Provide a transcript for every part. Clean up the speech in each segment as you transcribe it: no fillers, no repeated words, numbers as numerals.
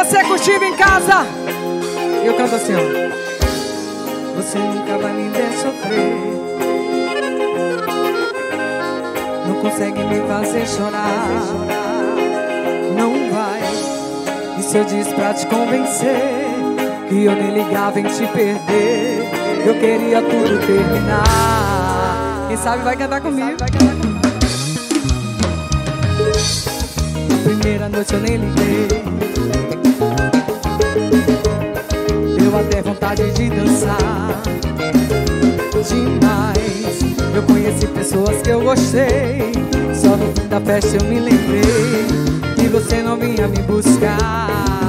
você curtindo em casa. E eu canto assim, ó. Você nunca vai me ver sofrer, não consegue me fazer chorar, não vai. E se eu disse pra te convencer que eu nem ligava em te perder, eu queria tudo terminar. Quem sabe vai cantar comigo. Primeira noite eu nem liguei, deu até vontade de dançar demais. Eu conheci pessoas que eu gostei, só no fim da festa eu me lembrei que você não vinha me buscar.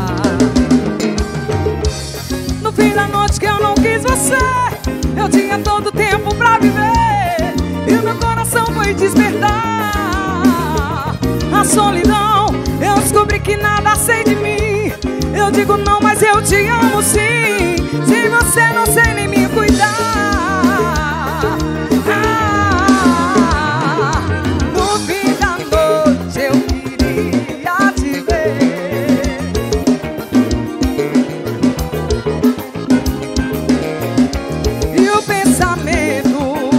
No fim da noite que eu não quis você, eu tinha todo o tempo pra viver, e o meu coração foi despertar. A solidão, eu descobri que nada sei de mim. Eu digo não, mas eu te amo sim. Se você não sei nem me cuidar. No fim da noite eu queria te ver, e o pensamento,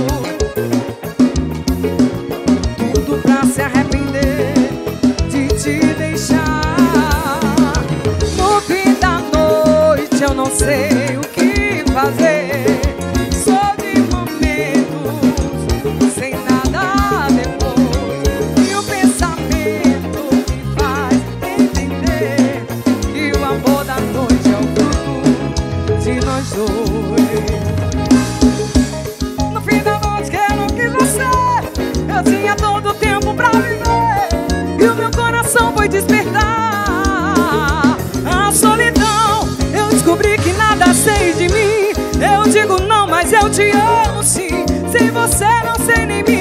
tudo pra se arrepender de te deixar. No fim da noite eu não sei o que fazer, só de momentos sem nada depois. E o pensamento me faz entender que o amor da noite é o fruto de nós dois. No fim da noite que eu não quis você, eu tinha todo o tempo pra viver, e o meu coração foi despertar. A solidão, eu descobri que nada sei de mim. Eu digo não, mas eu te amo sim. Sem você não sei nem me